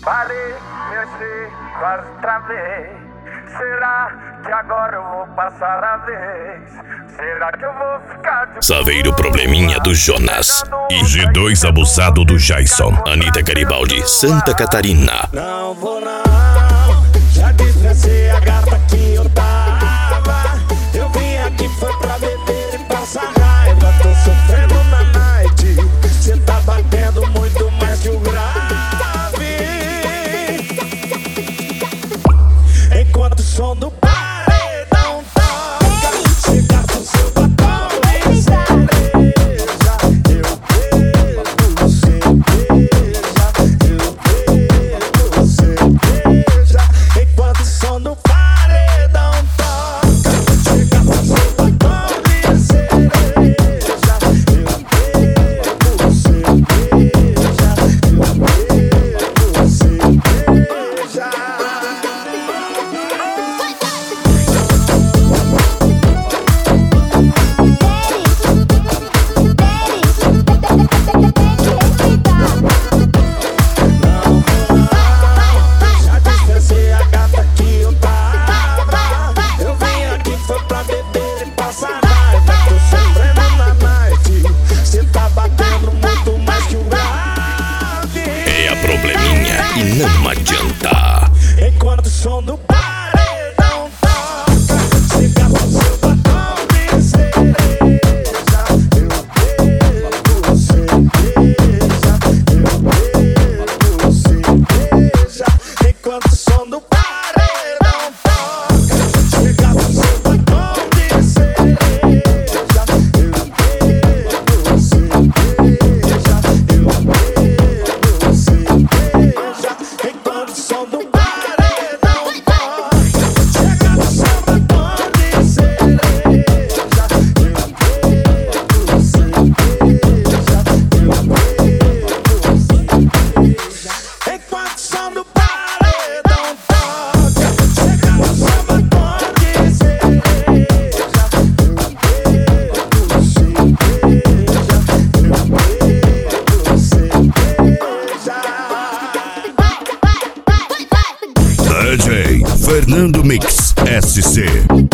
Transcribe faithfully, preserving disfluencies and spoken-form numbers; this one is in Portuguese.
Parei, mexi, quase travei. Será que agora eu vou passar a vez? Será que eu vou ficar de Saveiro Probleminha do Jonas e G dois Abusado do Jason. Anitta Garibaldi, Santa Catarina. Não vou não, já disfarcei a gata que eu tava. Eu vim aqui foi pra beber e passar raiva. Tô sofrendo na night, cê tá batendo muito mais que o grave. Enquanto o som do paredão toca, cê gasta o seu batom de cereja. Eu bebo cerveja, eu bebo cerveja. Enquanto o som do paredão toca, cê gasta o seu batom de cereja. Eu bebo cerveja, eu bebo cerveja. Já disfarcei a gata que eu tava. Eu vim aqui foi pra beber e passar raiva. Tô sofrendo na night, cê tá batendo muito mais que o grave. É a Probleminha e não adianta. Enquanto o som do paredão toca, cê gasta o seu batom de cereja. Eu bebo cerveja, eu bebo cerveja. Enquanto o som do paredão toca, cê gasta o seu batom de cereja. Eu bebo cerveja, eu bebo cerveja. Enquanto o som do paredão toca, cê gasta o seu batom de cereja. Eu bebo cerveja, eu bebo cerveja. Enquanto o som do paredão toca, cê gasta o seu batom de cereja. Eu bebo cerveja, eu bebo cerveja. D J Fernando Mix S C.